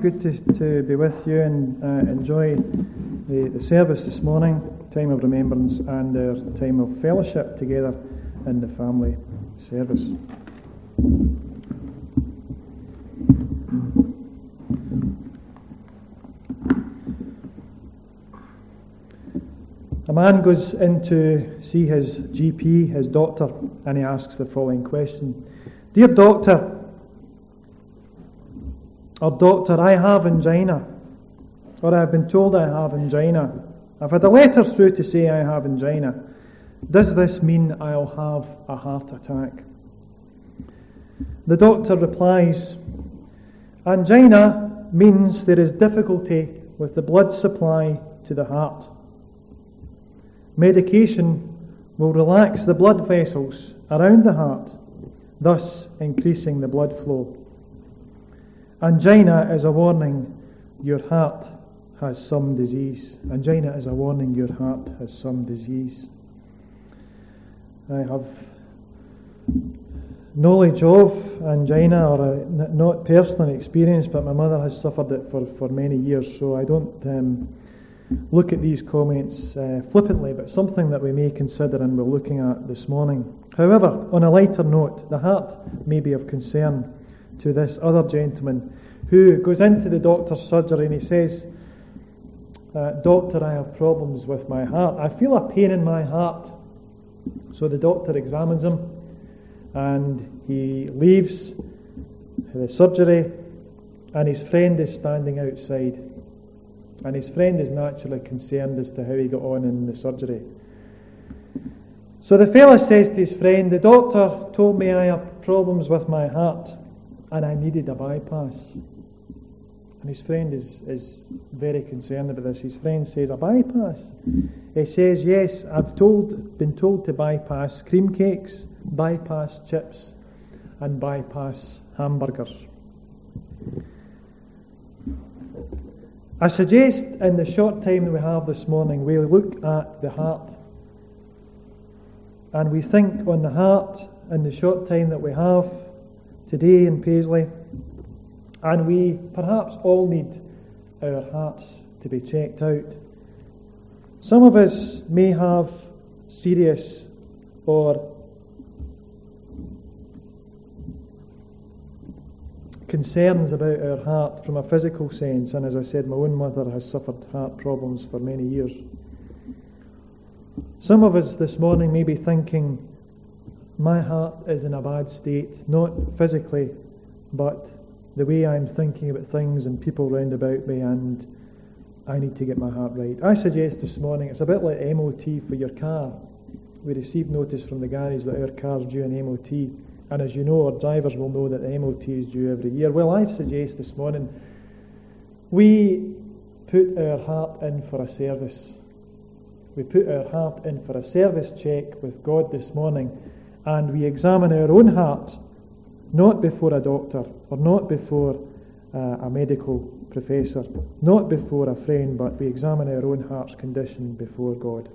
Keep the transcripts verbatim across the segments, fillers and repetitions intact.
Good to, to be with you and uh, enjoy the, the service this morning, time of remembrance and our time of fellowship together in the family service. A man goes in to see his G P, his doctor, and he asks the following question. Dear doctor, or doctor, I have angina, or I've been told I have angina. I've had a letter through to say I have angina. Does this mean I'll have a heart attack? The doctor replies, angina means there is difficulty with the blood supply to the heart. Medication will relax the blood vessels around the heart, thus increasing the blood flow. Angina is a warning your heart has some disease. Angina is a warning your heart has some disease. I have knowledge of angina, or a, not personal experience, but my mother has suffered it for, for many years, so I don't um, look at these comments uh, flippantly, but something that we may consider and we're looking at this morning. However, on a lighter note, the heart may be of concern to this other gentleman who goes into the doctor's surgery and he says, uh, Doctor, I have problems with my heart. I feel a pain in my heart. So the doctor examines him and he leaves the surgery, and his friend is standing outside. And his friend is naturally concerned as to how he got on in the surgery. So the fella says to his friend, the doctor told me I have problems with my heart and I needed a bypass. And his friend is, is very concerned about this. His friend says, a bypass? He says, yes, I've told, been told to bypass cream cakes, bypass chips, and bypass hamburgers. I suggest in the short time that we have this morning, we look at the heart and we think on the heart in the short time that we have today in Paisley, and we perhaps all need our hearts to be checked out. Some of us may have serious or concerns about our heart from a physical sense, and as I said, my own mother has suffered heart problems for many years. Some of us this morning may be thinking, my heart is in a bad state, not physically, but the way I'm thinking about things and people round about me, and I need to get my heart right. I suggest this morning, it's a bit like M O T for your car. We received notice from the garage that our car's due an M O T. And as you know, our drivers will know that the M O T is due every year. Well, I suggest this morning we put our heart in for a service. We put our heart in for a service check with God this morning, and we examine our own heart, not before a doctor, or not before uh, a medical professor, not before a friend, but we examine our own heart's condition before God.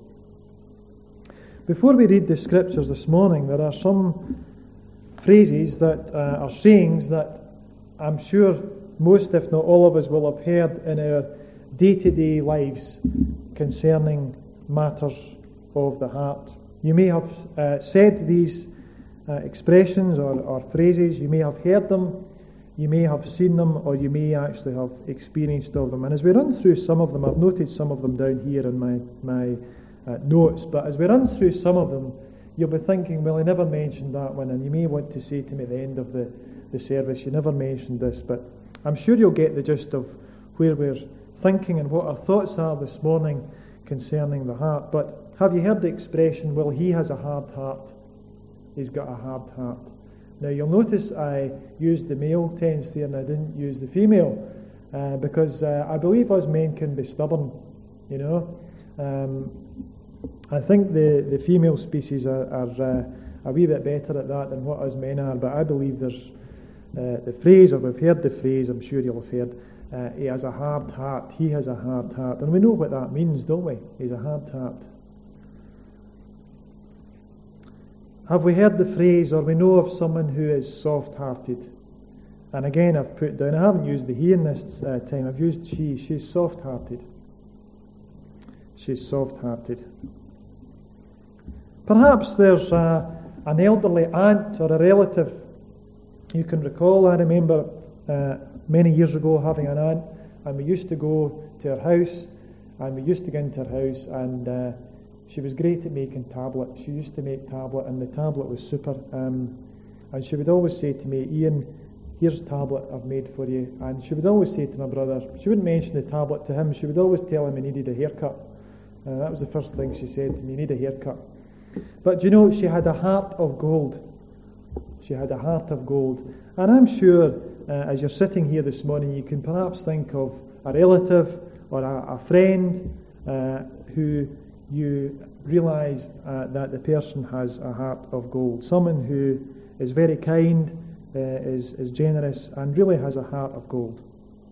Before we read the scriptures this morning, there are some phrases that uh, are sayings that I'm sure most, if not all of us, will have heard in our day-to-day lives concerning matters of the heart. You may have uh, said these uh, expressions or, or phrases, you may have heard them, you may have seen them, or you may actually have experienced of them. And as we run through some of them, I've noted some of them down here in my, my uh, notes, but as we run through some of them, you'll be thinking, well, I never mentioned that one, and you may want to say to me at the end of the, the service, you never mentioned this, but I'm sure you'll get the gist of where we're thinking and what our thoughts are this morning concerning the heart. But have you heard the expression, well, he has a hard heart, he's got a hard heart? Now, you'll notice I used the male tense there and I didn't use the female, uh, because uh, I believe us men can be stubborn, you know. Um, I think the, the female species are, are uh, a wee bit better at that than what us men are, but I believe there's uh, the phrase, or we've heard the phrase, I'm sure you'll have heard, uh, he has a hard heart, he has a hard heart. And we know what that means, don't we? He's a hard heart. Have we heard the phrase, or we know of someone who is soft-hearted? And again, I've put down, I haven't used the he in this uh, time, I've used she. She's soft-hearted. She's soft-hearted. Perhaps there's a, an elderly aunt or a relative you can recall. I remember uh, many years ago having an aunt, and we used to go to her house, and we used to go into her house, and uh, she was great at making tablet. She used to make tablet, and the tablet was super. Um, and she would always say to me, Ian, here's a tablet I've made for you. And she would always say to my brother, she wouldn't mention the tablet to him, she would always tell him he needed a haircut. Uh, that was the first thing she said to me, you need a haircut. But do you know, she had a heart of gold. She had a heart of gold. And I'm sure, uh, as you're sitting here this morning, you can perhaps think of a relative or a, a friend uh, who you realise uh, that the person has a heart of gold. Someone who is very kind, uh, is, is generous, and really has a heart of gold.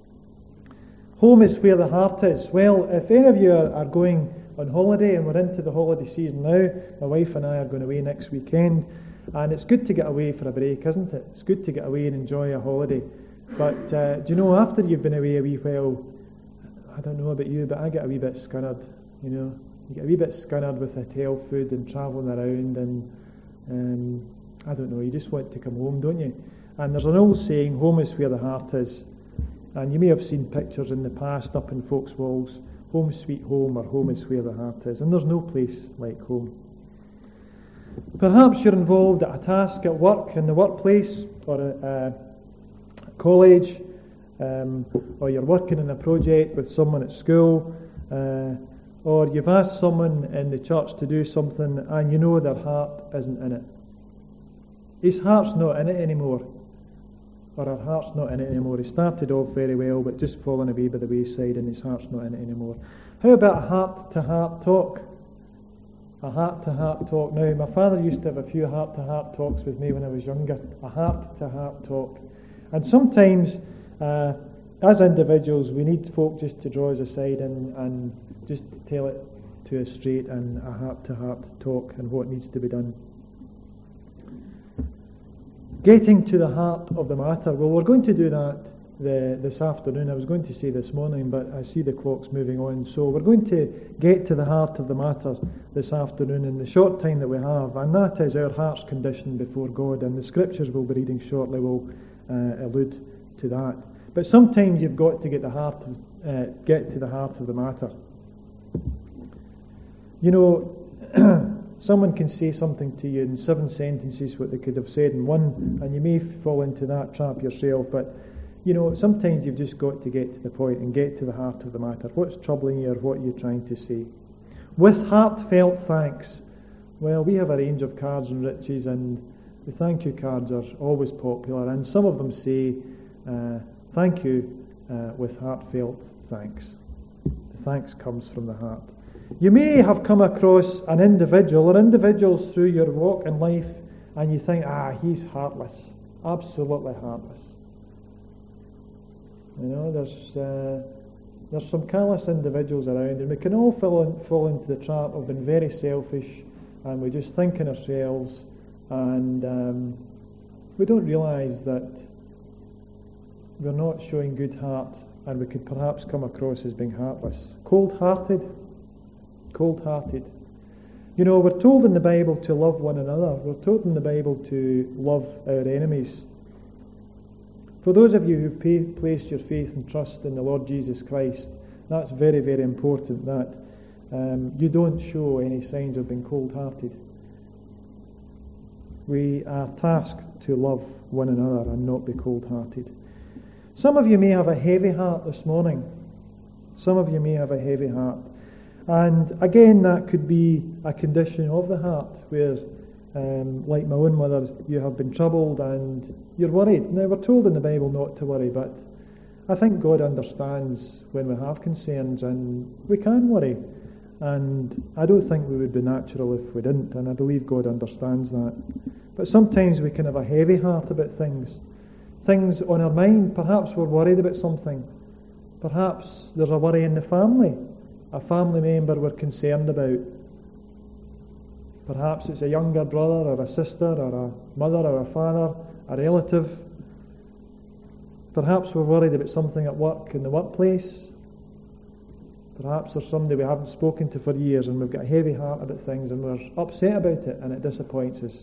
Home is where the heart is. Well, if any of you are, are going on holiday, and we're into the holiday season now, my wife and I are going away next weekend, and it's good to get away for a break, isn't it? It's good to get away and enjoy a holiday. But uh, do you know, after you've been away a wee while, I don't know about you, but I get a wee bit scunnered, you know. You get a wee bit scunnered with hotel food and travelling around, and um, I don't know, you just want to come home, don't you? And there's an old saying, home is where the heart is. And you may have seen pictures in the past up in folks' walls, home sweet home, or home is where the heart is. And there's no place like home. Perhaps you're involved at a task at work, in the workplace, or a, a college, um, or you're working in a project with someone at school, uh, or you've asked someone in the church to do something and you know their heart isn't in it. His heart's not in it anymore, or her heart's not in it anymore. He started off very well, but just fallen away by the wayside, and his heart's not in it anymore. How about a heart-to-heart talk? A heart-to-heart talk. Now, my father used to have a few heart-to-heart talks with me when I was younger. A heart-to-heart talk. And sometimes, uh, as individuals, we need folk just to draw us aside and, and just tell it to us straight, and a heart-to-heart talk and what needs to be done. Getting to the heart of the matter. Well, we're going to do that the, this afternoon. I was going to say this morning, but I see the clock's moving on. So we're going to get to the heart of the matter this afternoon in the short time that we have, and that is our heart's condition before God. And the scriptures we'll be reading shortly will uh, allude to that. But sometimes you've got to get the heart of, uh, get to the heart of the matter. You know, someone can say something to you in seven sentences what they could have said in one, and you may fall into that trap yourself, but you know, sometimes you've just got to get to the point and get to the heart of the matter. What's troubling you, or what you're trying to say? With heartfelt thanks. Well, we have a range of cards and riches, and the thank you cards are always popular, and some of them say, uh, thank you uh, with heartfelt thanks. The thanks comes from the heart. You may have come across an individual or individuals through your walk in life, and you think, ah, he's heartless, absolutely heartless. You know, there's uh, there's some callous individuals around, and we can all fall, in, fall into the trap of being very selfish, and we just think in ourselves, and um, we don't realise that we're not showing good heart, and we could perhaps come across as being heartless. Cold-hearted. Cold-hearted. You know, we're told in the Bible to love one another. We're told in the Bible to love our enemies. For those of you who've pay, placed your faith and trust in the Lord Jesus Christ, that's very, very important, that um, you don't show any signs of being cold-hearted. We are tasked to love one another and not be cold-hearted. Some of you may have a heavy heart this morning. Some of you may have a heavy heart. And again, that could be a condition of the heart where, um, like my own mother, you have been troubled and you're worried. Now, we're told in the Bible not to worry, but I think God understands when we have concerns, and we can worry. And I don't think we would be natural if we didn't, and I believe God understands that. But sometimes we can have a heavy heart about things. Things on our mind. Perhaps we're worried about something. Perhaps there's a worry in the family. A family member we're concerned about. Perhaps it's a younger brother or a sister or a mother or a father, a relative. Perhaps we're worried about something at work, in the workplace. Perhaps there's somebody we haven't spoken to for years and we've got a heavy heart about things and we're upset about it and it disappoints us.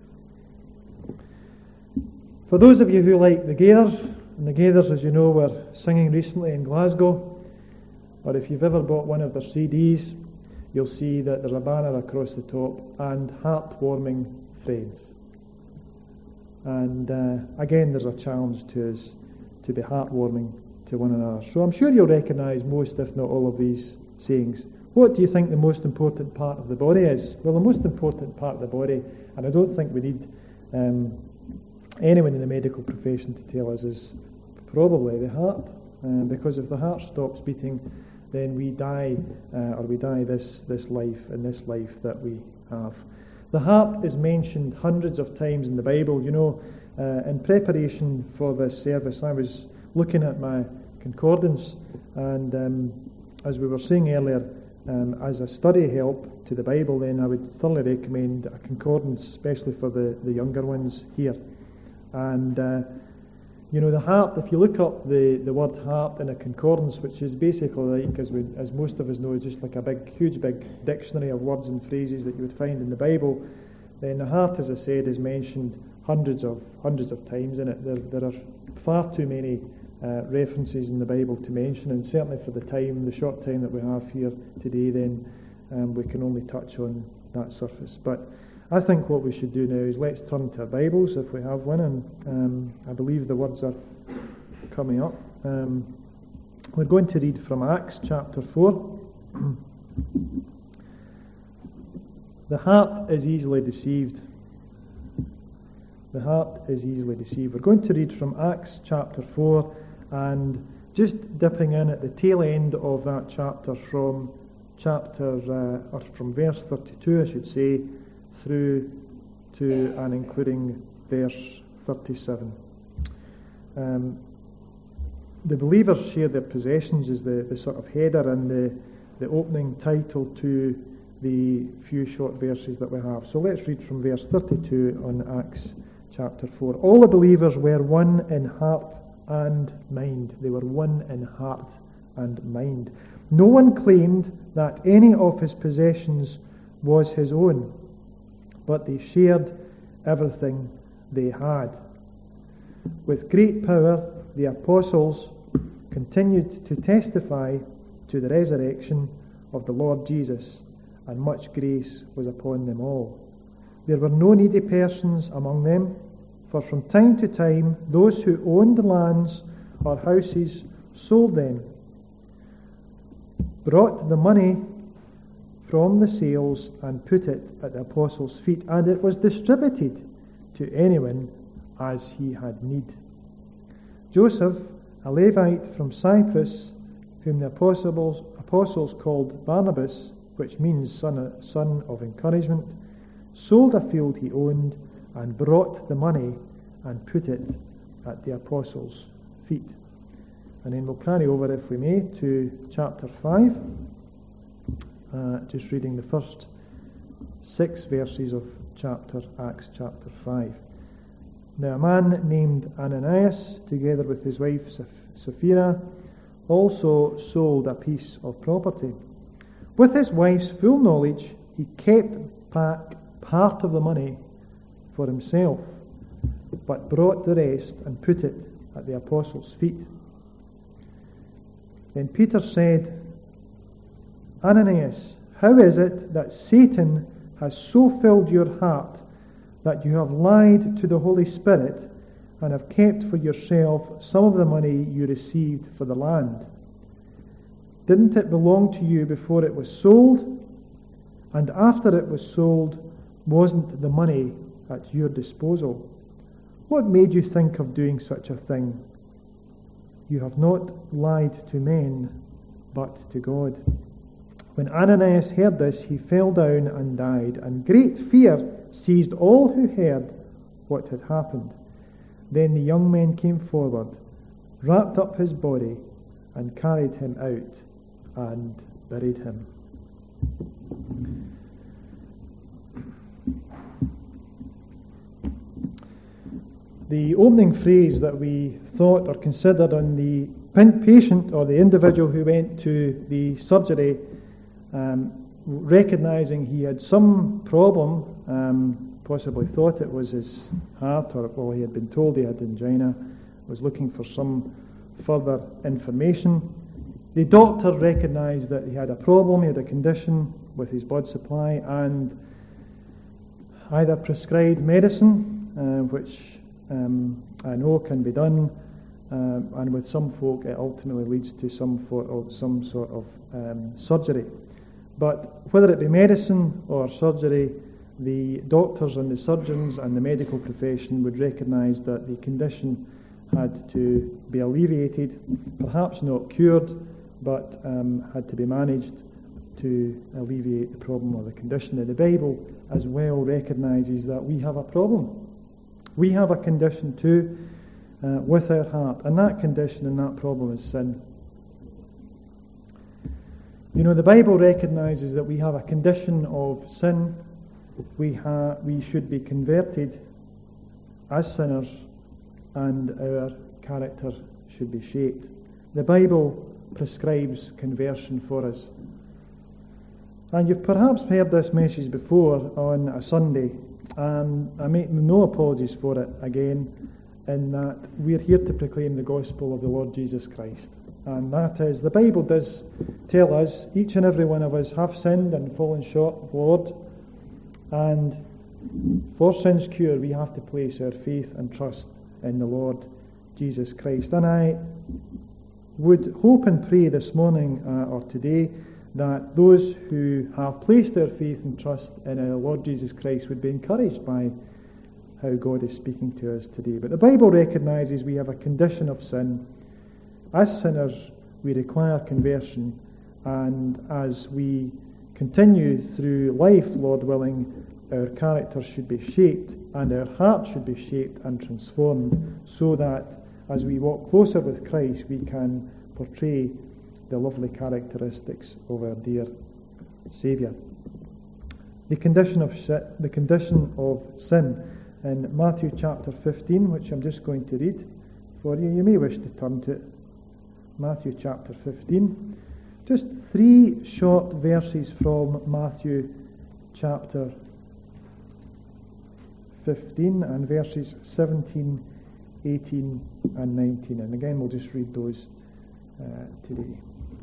For those of you who like the Gaithers, and the Gaithers, as you know, were singing recently in Glasgow, or if you've ever bought one of their C Ds, you'll see that there's a banner across the top and heartwarming friends. And uh, again, there's a challenge to us to be heartwarming to one another. So I'm sure you'll recognise most, if not all, of these sayings. What do you think the most important part of the body is? Well, the most important part of the body, and I don't think we need um, anyone in the medical profession to tell us, is probably the heart. Uh, because if the heart stops beating, then we die, uh, or we die this, this life, in this life that we have. The heart is mentioned hundreds of times in the Bible. You know, uh, in preparation for this service, I was looking at my concordance, and um, as we were saying earlier, um, as a study help to the Bible, then I would thoroughly recommend a concordance, especially for the, the younger ones here. And uh, you know, the heart, if you look up the, the word heart in a concordance, which is basically like, as, we, as most of us know, just like a big, huge big dictionary of words and phrases that you would find in the Bible, then the heart, as I said, is mentioned hundreds of hundreds of times in it. There, there are far too many uh, references in the Bible to mention, and certainly for the time, the short time that we have here today, then um, we can only touch on that surface. But I think what we should do now is let's turn to our Bibles, if we have one, and um, I believe the words are coming up. Um, we're going to read from Acts chapter four. The heart is easily deceived. The heart is easily deceived. We're going to read from Acts chapter four, and just dipping in at the tail end of that chapter from chapter, uh, or from verse thirty-two, I should say, through to and including verse thirty-seven. Um, the believers share their possessions is the, the sort of header and the, the opening title to the few short verses that we have. So let's read from verse thirty-two on Acts chapter four. All the believers were one in heart and mind. They were one in heart and mind. No one claimed that any of his possessions was his own, but they shared everything they had. With great power, the apostles continued to testify to the resurrection of the Lord Jesus, and much grace was upon them all. There were no needy persons among them, for from time to time those who owned lands or houses sold them, brought the money from the sales and put it at the apostles' feet, and it was distributed to anyone as he had need. Joseph, a Levite from Cyprus, whom the apostles, apostles called Barnabas, which means son, son of encouragement, sold a field he owned and brought the money and put it at the apostles' feet. And then we'll carry over, if we may, to chapter five. Uh, just reading the first six verses of chapter Acts chapter five. Now a man named Ananias, together with his wife Sapphira, also sold a piece of property. With his wife's full knowledge, he kept back part of the money for himself, but brought the rest and put it at the apostles' feet. Then Peter said, Ananias, how is it that Satan has so filled your heart that you have lied to the Holy Spirit and have kept for yourself some of the money you received for the land? Didn't it belong to you before it was sold? And after it was sold, wasn't the money at your disposal? What made you think of doing such a thing? You have not lied to men, but to God. When Ananias heard this, he fell down and died, and great fear seized all who heard what had happened. Then the young men came forward, wrapped up his body, and carried him out and buried him. the opening phrase that we thought or considered on the patient or the individual who went to the surgery, um, recognising he had some problem, um, possibly thought it was his heart, or well, he had been told he had angina, was looking for some further information. The doctor recognised that he had a problem, he had a condition with his blood supply, and either prescribed medicine, uh, which um, I know can be done, uh, and with some folk it ultimately leads to some, for, of, some sort of um, surgery. But whether it be medicine or surgery, the doctors and the surgeons and the medical profession would recognise that the condition had to be alleviated, perhaps not cured, but um, had to be managed to alleviate the problem or the condition. And the Bible as well recognises that we have a problem. We have a condition too uh, with our heart, and that condition and that problem is sin. You know, the Bible recognises that we have a condition of sin. We ha- we should be converted as sinners, and our character should be shaped. The Bible prescribes conversion for us. And you've perhaps heard this message before on a Sunday, and I make no apologies for it again, in that we're here to proclaim the gospel of the Lord Jesus Christ. And that is, the Bible does tell us, each and every one of us have sinned and fallen short of the Lord, and for sin's cure we have to place our faith and trust in the Lord Jesus Christ. And I would hope and pray this morning uh, or today that those who have placed their faith and trust in our Lord Jesus Christ would be encouraged by how God is speaking to us today. But the Bible recognises we have a condition of sin. As sinners, we require conversion, and as we continue through life, Lord willing, our character should be shaped and our heart should be shaped and transformed, so that as we walk closer with Christ, we can portray the lovely characteristics of our dear Saviour. The condition of sh- the condition of sin in Matthew chapter fifteen, which I'm just going to read for you. You may wish to turn to it. Matthew chapter fifteen. Just three short verses from Matthew chapter fifteen, and verses seventeen, eighteen and nineteen. And again, we'll just read those uh, today.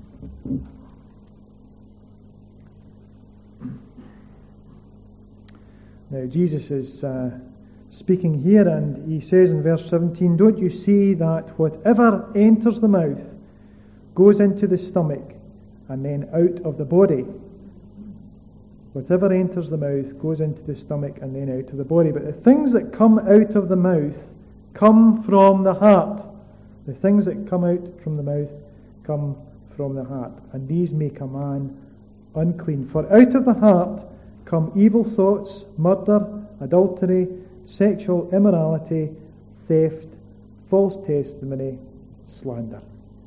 Now, Jesus is uh, speaking here, and he says in verse seventeen, "Don't you see that whatever enters the mouth goes into the stomach and then out of the body? Whatever enters the mouth goes into the stomach and then out of the body. But the things that come out of the mouth come from the heart. The things that come out from the mouth come from the heart, and these make a man unclean. For out of the heart come evil thoughts, murder, adultery, sexual immorality, theft, false testimony, slander."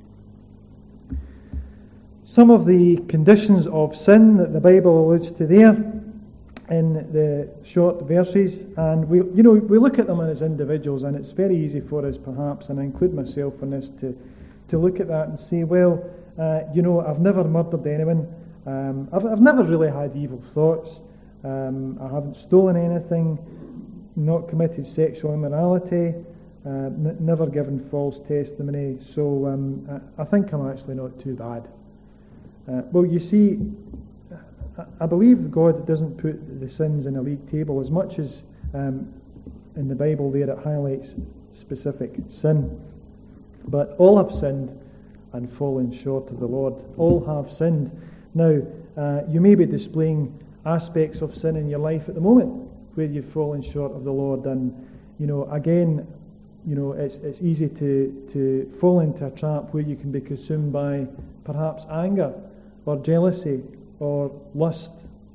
Some of the conditions of sin that the Bible alludes to there in the short verses, and we, you know, we look at them as individuals, and it's very easy for us, perhaps, and I include myself in this, to to look at that and say, well, uh, you know, I've never murdered anyone, um, I've I've never really had evil thoughts, um, I haven't stolen anything, not committed sexual immorality, uh, n- never given false testimony, so um, I, I think I'm actually not too bad. Uh, well, you see, I believe God doesn't put the sins in a league table as much as um, in the Bible there it highlights specific sin. But all have sinned and fallen short of the Lord. All have sinned. Now, uh, you may be displaying aspects of sin in your life at the moment where you've fallen short of the Lord, and you know, again, you know, it's it's easy to to fall into a trap where you can be consumed by perhaps anger or jealousy or lust,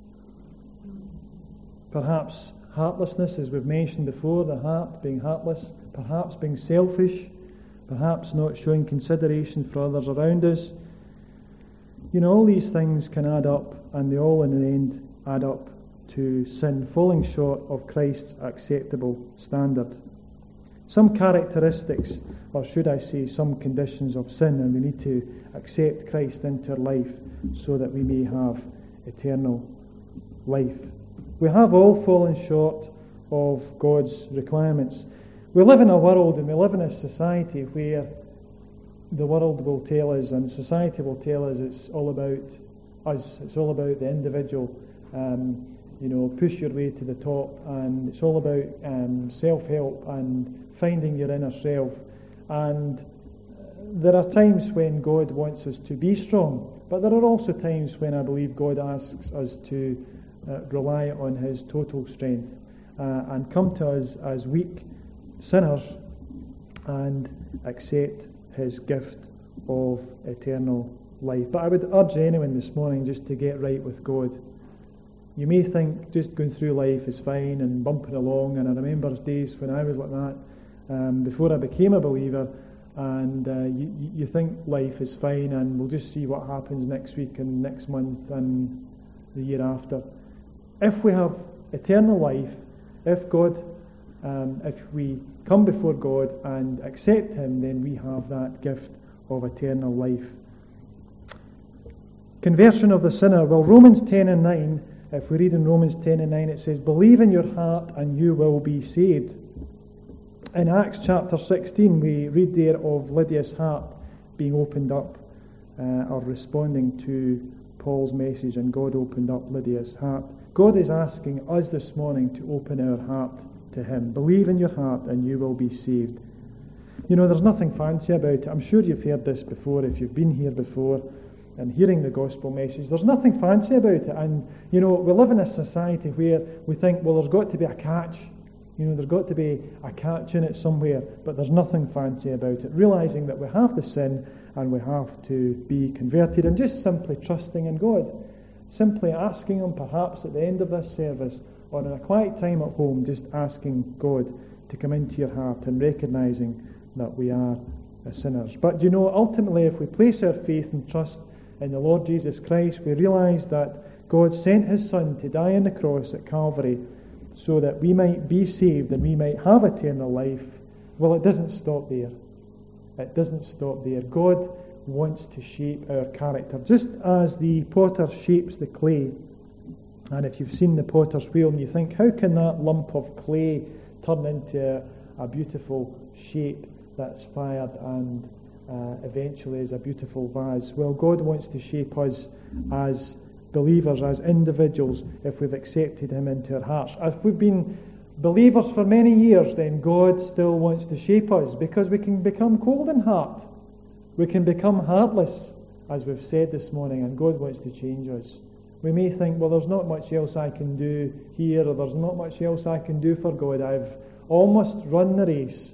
perhaps heartlessness, as we've mentioned before, the heart being heartless, perhaps being selfish, perhaps not showing consideration for others around us. You know, all these things can add up, and they all in the end add up to sin, falling short of Christ's acceptable standard. some characteristics, or should I say some conditions of sin, and we need to accept Christ into our life so that we may have eternal life. We have all fallen short of God's requirements. We live in a world and we live in a society where the world will tell us, and society will tell us, it's all about us, it's all about the individual. Um, you know, push your way to the top, and it's all about um, self-help and finding your inner self. And there are times when God wants us to be strong, but there are also times when I believe God asks us to uh, rely on His total strength uh, and come to us as weak sinners and accept His gift of eternal life. But I would urge anyone this morning just to get right with God. You may think just going through life is fine and bumping along, and I remember days when I was like that um, before I became a believer, and uh, you, you think life is fine and we'll just see what happens next week and next month and the year after. If we have eternal life, if God, um, if we come before God and accept Him, then we have that gift of eternal life. Conversion of the sinner. Well, Romans ten and nine, if we read in Romans ten and nine, it says, "Believe in your heart and you will be saved." In Acts chapter sixteen, we read there of Lydia's heart being opened up, uh, or responding to Paul's message, and God opened up Lydia's heart. God is asking us this morning to open our heart to Him. Believe in your heart and you will be saved. You know, there's nothing fancy about it. I'm sure you've heard this before if you've been here before and hearing the gospel message. There's nothing fancy about it. And, you know, we live in a society where we think, well, there's got to be a catch. You know, there's got to be a catch in it somewhere, but there's nothing fancy about it. Realizing that we have to sin and we have to be converted, and just simply trusting in God. Simply asking Him, perhaps at the end of this service, or in a quiet time at home, just asking God to come into your heart and recognizing that we are sinners. But, you know, ultimately, if we place our faith and trust in the Lord Jesus Christ, we realize that God sent His Son to die on the cross at Calvary so that we might be saved and we might have eternal life. Well, it doesn't stop there. It doesn't stop there. God wants to shape our character, just as the potter shapes the clay. And if you've seen the potter's wheel and you think, how can that lump of clay turn into a, a beautiful shape that's fired and uh, eventually is a beautiful vase? Well, God wants to shape us as believers, as individuals, if we've accepted Him into our hearts. If we've been believers for many years, then God still wants to shape us, because we can become cold in heart. We can become heartless, as we've said this morning, and God wants to change us. We may think, well, there's not much else I can do here, or there's not much else I can do for God. I've almost run the race.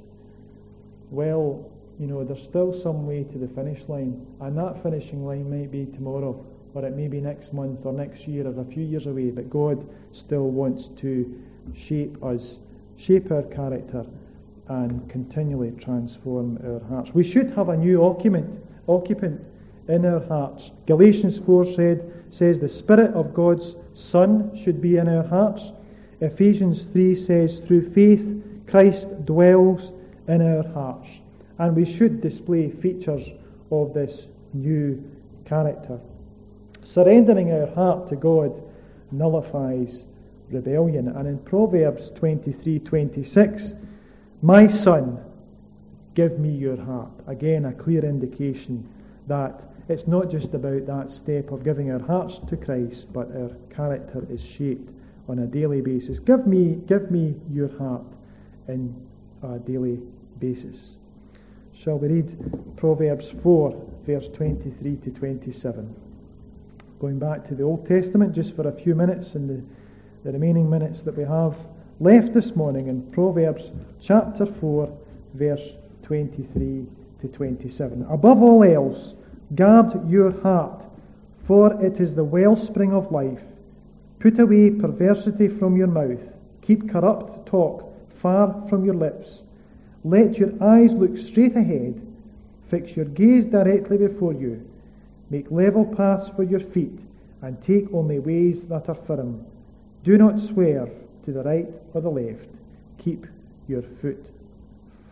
Well, you know, there's still some way to the finish line, and that finishing line might be tomorrow, or it may be next month, or next year, or a few years away, but God still wants to shape us, shape our character, and continually transform our hearts. We should have a new occupant, occupant in our hearts. Galatians four said, says the Spirit of God's Son should be in our hearts. Ephesians three says, through faith, Christ dwells in our hearts. And we should display features of this new character. Surrendering our heart to God nullifies rebellion. And in Proverbs twenty-three twenty-six, my son, give me your heart. Again, a clear indication that it's not just about that step of giving our hearts to Christ, but our character is shaped on a daily basis. Give me, give me your heart in a daily basis. Shall we read Proverbs four, verse twenty-three to twenty-seven? Going back to the Old Testament just for a few minutes, in the, the remaining minutes that we have left this morning, in Proverbs chapter four, verse twenty-three to twenty-seven. Above all else, guard your heart, for it is the wellspring of life. Put away perversity from your mouth. Keep corrupt talk far from your lips. Let your eyes look straight ahead. Fix your gaze directly before you. Make level paths for your feet, and take only ways that are firm. Do not swerve to the right or the left. Keep your foot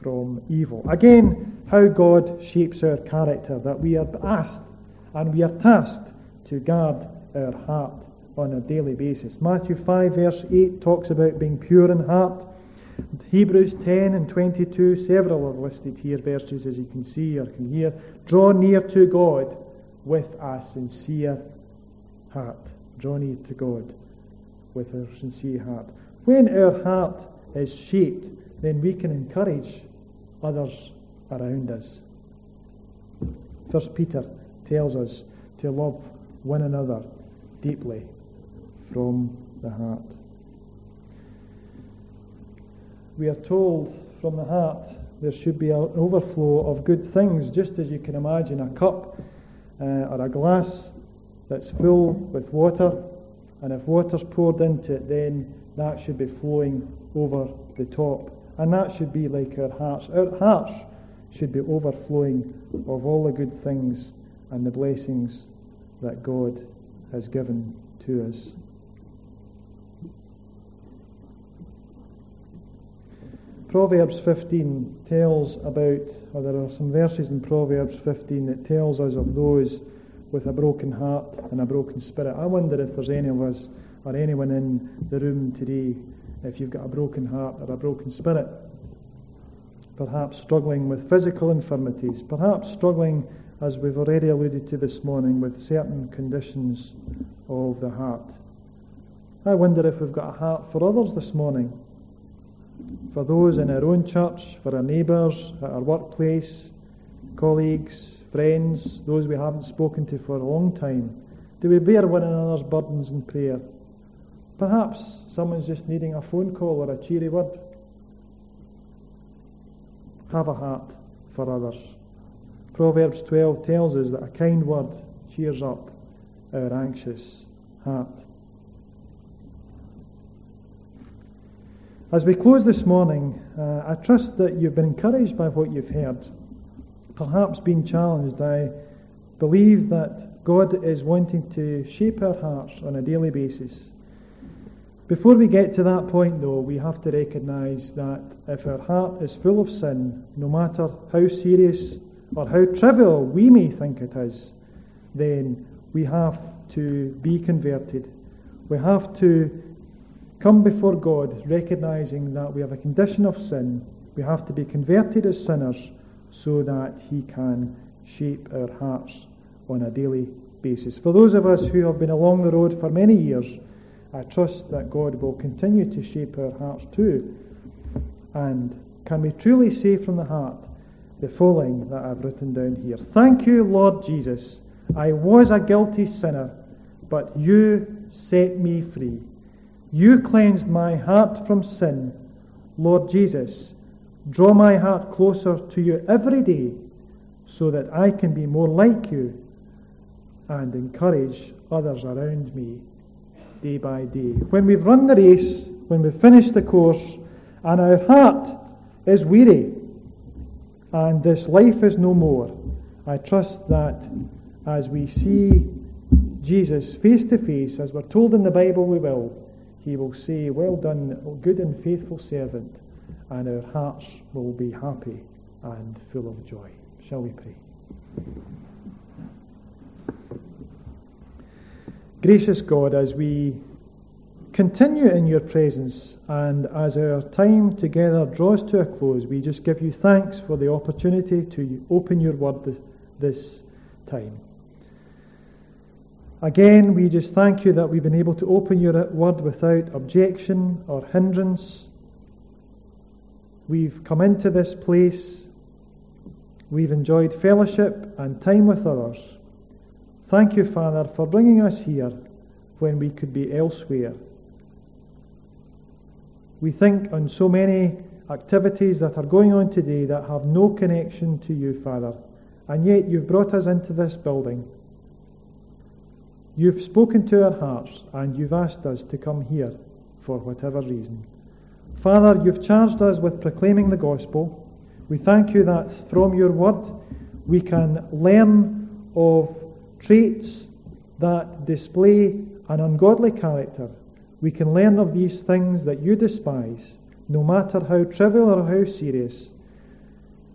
from evil. Again, how God shapes our character, that we are asked and we are tasked to guard our heart on a daily basis. Matthew five verse eight talks about being pure in heart. Hebrews ten and twenty-two, several are listed here, verses as you can see or can hear. Draw near to God with a sincere heart. Draw near to God with a sincere heart. When our heart is shaped, then we can encourage others around us. First Peter tells us to love one another deeply from the heart. We are told from the heart there should be an overflow of good things, just as you can imagine a cup uh, or a glass that's full with water, and if water's poured into it, then that should be flowing over the top. And that should be like our hearts. Our hearts should be overflowing of all the good things and the blessings that God has given to us. Proverbs fifteen tells about, or there are some verses in Proverbs fifteen that tells us of those with a broken heart and a broken spirit. I wonder if there's any of us or anyone in the room today, if you've got a broken heart or a broken spirit, perhaps struggling with physical infirmities, perhaps struggling, as we've already alluded to this morning, with certain conditions of the heart. I wonder if we've got a heart for others this morning, for those in our own church, for our neighbours, at our workplace, colleagues, friends, those we haven't spoken to for a long time. Do we bear one another's burdens in prayer? Perhaps someone's just needing a phone call or a cheery word. Have a heart for others. Proverbs twelve tells us that a kind word cheers up our anxious heart. As we close this morning, uh, I trust that you've been encouraged by what you've heard. Perhaps been challenged. I believe that God is wanting to shape our hearts on a daily basis. Before we get to that point, though, we have to recognise that if our heart is full of sin, no matter how serious or how trivial we may think it is, then we have to be converted. We have to come before God, recognising that we have a condition of sin. We have to be converted as sinners so that He can shape our hearts on a daily basis. For those of us who have been along the road for many years, I trust that God will continue to shape our hearts too. And can we truly say from the heart the following that I've written down here? Thank you, Lord Jesus. I was a guilty sinner, but you set me free. You cleansed my heart from sin. Lord Jesus, draw my heart closer to you every day so that I can be more like you and encourage others around me day by day. When we've run the race, when we've finished the course, and our heart is weary, and this life is no more, I trust that as we see Jesus face to face, as we're told in the Bible we will, He will say, well done, good and faithful servant, and our hearts will be happy and full of joy. Shall we pray? Gracious God, as we continue in your presence and as our time together draws to a close, we just give you thanks for the opportunity to open your word this time. Again, we just thank you that we've been able to open your word without objection or hindrance. We've come into this place. We've enjoyed fellowship and time with others. Thank you, Father, for bringing us here when we could be elsewhere. We think on so many activities that are going on today that have no connection to you, Father, and yet you've brought us into this building. You've spoken to our hearts and you've asked us to come here for whatever reason. Father, you've charged us with proclaiming the gospel. We thank you that from your word we can learn of traits that display an ungodly character. We can learn of these things that you despise, no matter how trivial or how serious.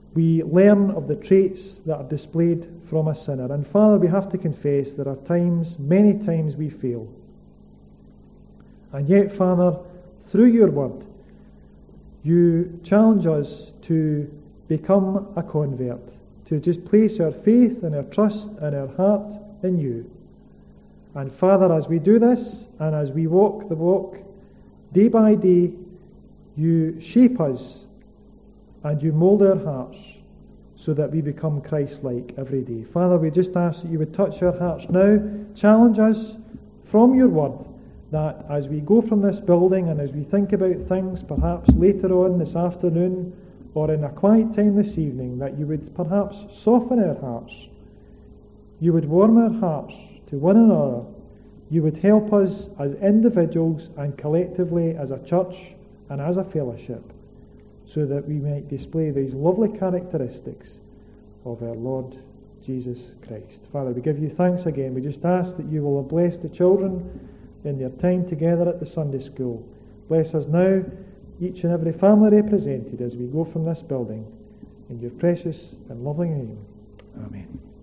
we learn of the traits that are displayed from a sinner. And Father, we have to confess there are times, many times we fail. And yet, Father, through your word, you challenge us to become a convert, to just place our faith and our trust and our heart in you. And Father, as we do this, and as we walk the walk, day by day, you shape us and you mould our hearts so that we become Christ-like every day. Father, we just ask that you would touch our hearts now, challenge us from your word, that as we go from this building and as we think about things perhaps later on this afternoon or in a quiet time this evening, that you would perhaps soften our hearts, you would warm our hearts to one another, you would help us as individuals and collectively as a church and as a fellowship, so that we might display these lovely characteristics of our Lord Jesus Christ. Father, we give you thanks again. We just ask that you will bless the children in their time together at the Sunday school. Bless us now, each and every family represented, as we go from this building. In your precious and loving name. Amen.